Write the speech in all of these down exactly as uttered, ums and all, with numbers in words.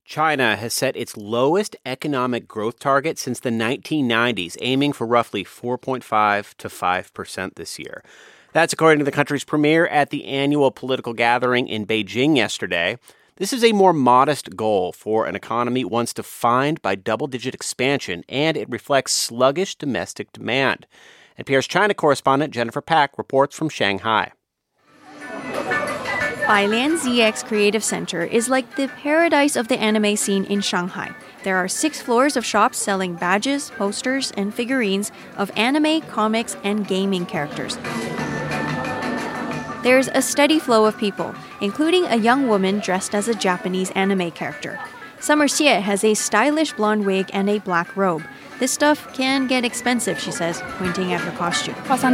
China has set its lowest economic growth target since the nineteen nineties, aiming for roughly four point five to five percent this year. That's according to the country's premier at the annual political gathering in Beijing yesterday. This is a more modest goal for an economy once defined by double-digit expansion, and it reflects sluggish domestic demand. N P R's China correspondent Jennifer Pak reports from Shanghai. Bailian Z X Creative Center is like the paradise of the anime scene in Shanghai. There are six floors of shops selling badges, posters, and figurines of anime, comics, and gaming characters. There's a steady flow of people, including a young woman dressed as a Japanese anime character. Summer Xie has a stylish blonde wig and a black robe. This stuff can get expensive, she says, pointing at her costume.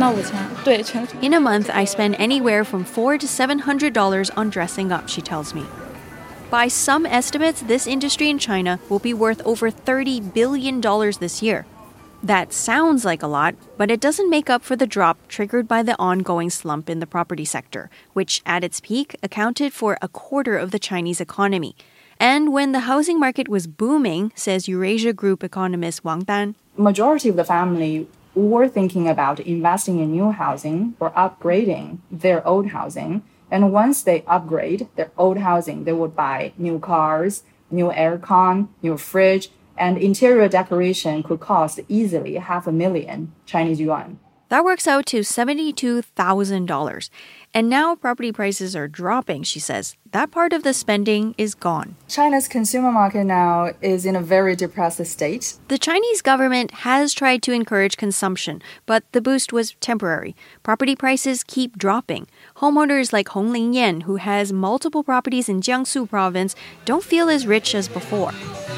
In a month, I spend anywhere from four hundred to seven hundred dollars on dressing up, she tells me. By some estimates, this industry in China will be worth over thirty billion dollars this year. That sounds like a lot, but it doesn't make up for the drop triggered by the ongoing slump in the property sector, which at its peak accounted for a quarter of the Chinese economy. And when the housing market was booming, says Eurasia Group economist Wang Dan, majority of the family were thinking about investing in new housing or upgrading their old housing. And once they upgrade their old housing, they would buy new cars, new aircon, new fridge, and interior decoration could cost easily half a million Chinese yuan. That works out to seventy-two thousand dollars. And now property prices are dropping, she says. That part of the spending is gone. China's consumer market now is in a very depressed state. The Chinese government has tried to encourage consumption, but the boost was temporary. Property prices keep dropping. Homeowners like Hong Lingyan, who has multiple properties in Jiangsu province, don't feel as rich as before.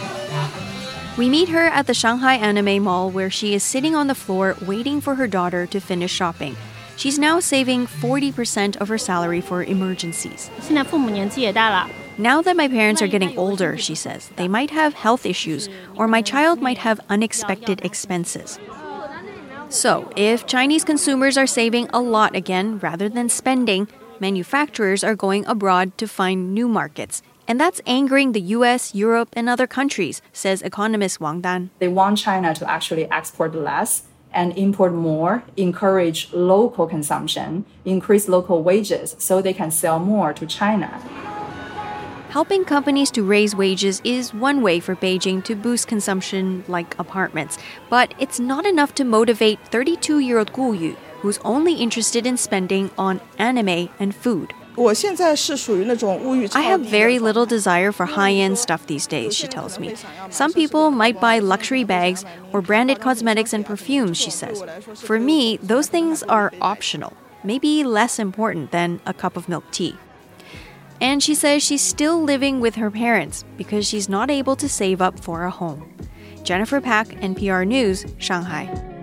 We meet her at the Shanghai Anime Mall, where she is sitting on the floor waiting for her daughter to finish shopping. She's now saving forty percent of her salary for emergencies. Now that my parents are getting older, she says, they might have health issues, or my child might have unexpected expenses. So, if Chinese consumers are saving a lot again rather than spending, manufacturers are going abroad to find new markets. And that's angering the U S, Europe, and other countries, says economist Wang Dan. They want China to actually export less and import more, encourage local consumption, increase local wages so they can sell more to China. Helping companies to raise wages is one way for Beijing to boost consumption like apartments. But it's not enough to motivate thirty-two-year-old Gu Yu, who's only interested in spending on anime and food. I have very little desire for high-end stuff these days, she tells me. Some people might buy luxury bags or branded cosmetics and perfumes, she says. For me, those things are optional, maybe less important than a cup of milk tea. And she says she's still living with her parents because she's not able to save up for a home. Jennifer Pak, N P R News, Shanghai.